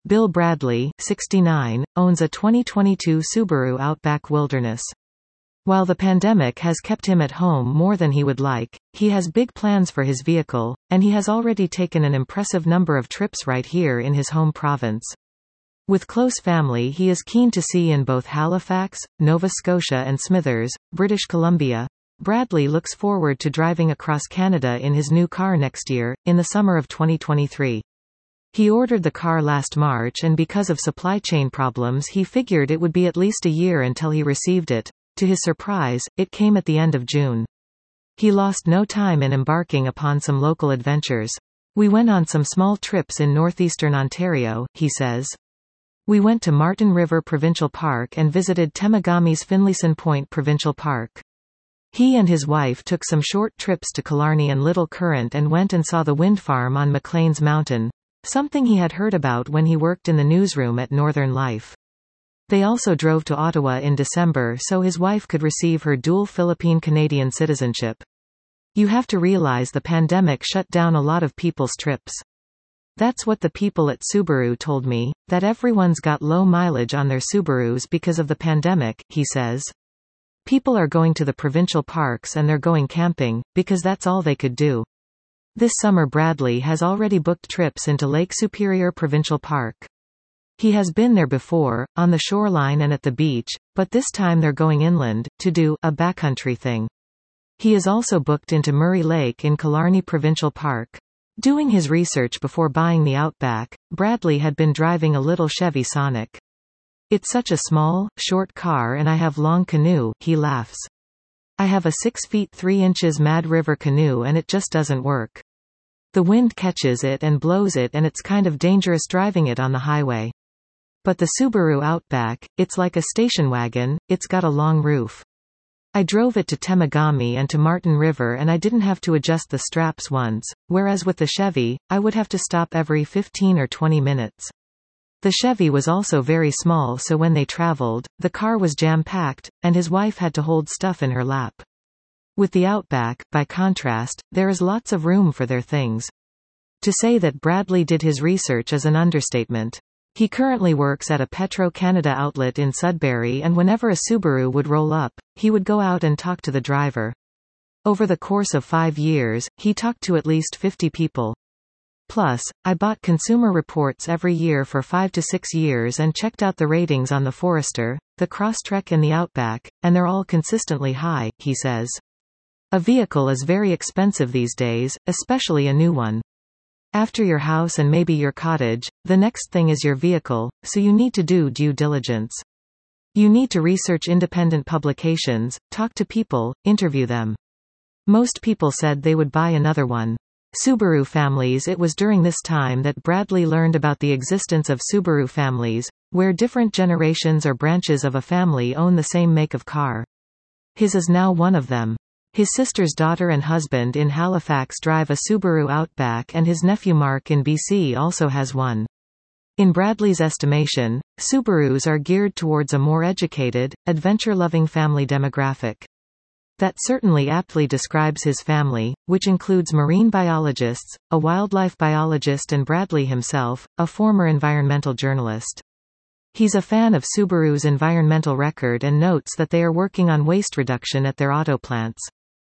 Bill Bradley, 69, owns a 2022 Subaru Outback Wilderness. While the pandemic has kept him at home more than he would like, he has big plans for his vehicle, and he has already taken an impressive number of trips right here in his home province. With close family he is keen to see in both Halifax, Nova Scotia and Smithers, British Columbia. Bradley looks forward to driving across Canada in his new car next year, in the summer of 2023. He ordered the car last March and because of supply chain problems he figured it would be at least a year until he received it. To his surprise, it came at the end of June. He lost no time in embarking upon some local adventures. We went on some small trips in northeastern Ontario, he says. We went to Martin River Provincial Park and visited Temagami's Finlayson Point Provincial Park. He and his wife took some short trips to Killarney and Little Current and went and saw the wind farm on Maclean's Mountain, something he had heard about when he worked in the newsroom at Northern Life. They also drove to Ottawa in December so his wife could receive her dual Philippine-Canadian citizenship. You have to realize the pandemic shut down a lot of people's trips. That's what the people at Subaru told me, that everyone's got low mileage on their Subarus because of the pandemic, he says. People are going to the provincial parks and they're going camping, because that's all they could do. This summer Bradley has already booked trips into Lake Superior Provincial Park. He has been there before, on the shoreline and at the beach, but this time they're going inland, to do a backcountry thing. He is also booked into Murray Lake in Killarney Provincial Park. Doing his research before buying the Outback, Bradley had been driving a little Chevy Sonic. It's such a small, short car and I have long canoe, he laughs. I have a 6 feet 3 inches Mad River canoe and it just doesn't work. The wind catches it and blows it and it's kind of dangerous driving it on the highway. But the Subaru Outback, it's like a station wagon, it's got a long roof. I drove it to Temagami and to Martin River and I didn't have to adjust the straps once, whereas with the Chevy, I would have to stop every 15 or 20 minutes. The Chevy was also very small so when they traveled, the car was jam-packed, and his wife had to hold stuff in her lap. With the Outback, by contrast, there is lots of room for their things. To say that Bradley did his research is an understatement. He currently works at a Petro-Canada outlet in Sudbury and whenever a Subaru would roll up, he would go out and talk to the driver. Over the course of 5 years, he talked to at least 50 people. Plus, I bought Consumer Reports every year for 5 to 6 years and checked out the ratings on the Forester, the Crosstrek and the Outback, and they're all consistently high, he says. A vehicle is very expensive these days, especially a new one. After your house and maybe your cottage, the next thing is your vehicle, so you need to do due diligence. You need to research independent publications, talk to people, interview them. Most people said they would buy another one. Subaru families. It was during this time that Bradley learned about the existence of Subaru families, where different generations or branches of a family own the same make of car. His is now one of them. His sister's daughter and husband in Halifax drive a Subaru Outback and his nephew Mark in BC also has one. In Bradley's estimation, Subarus are geared towards a more educated, adventure-loving family demographic. That certainly aptly describes his family, which includes marine biologists, a wildlife biologist and Bradley himself, a former environmental journalist. He's a fan of Subaru's environmental record and notes that they are working on waste reduction at their auto plants.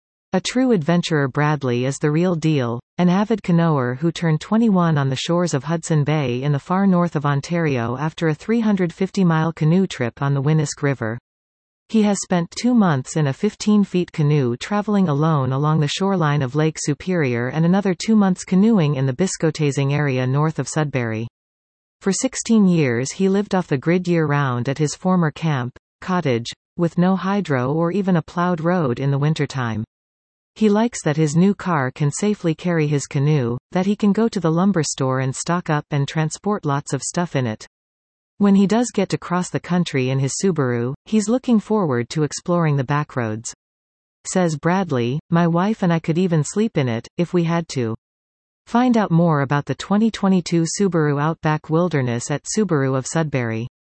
A true adventurer, Bradley is the real deal, an avid canoer who turned 21 on the shores of Hudson Bay in the far north of Ontario after a 350-mile canoe trip on the Winnisk River. He has spent 2 months in a 15-foot canoe traveling alone along the shoreline of Lake Superior and another 2 months canoeing in the Biscotasing area north of Sudbury. For 16 years he lived off the grid year-round at his former cottage, with no hydro or even a plowed road in the wintertime. He likes that his new car can safely carry his canoe, that he can go to the lumber store and stock up and transport lots of stuff in it. When he does get to cross the country in his Subaru, he's looking forward to exploring the backroads. Says Bradley, my wife and I could even sleep in it, if we had to. Find out more about the 2022 Subaru Outback Wilderness at Subaru of Sudbury.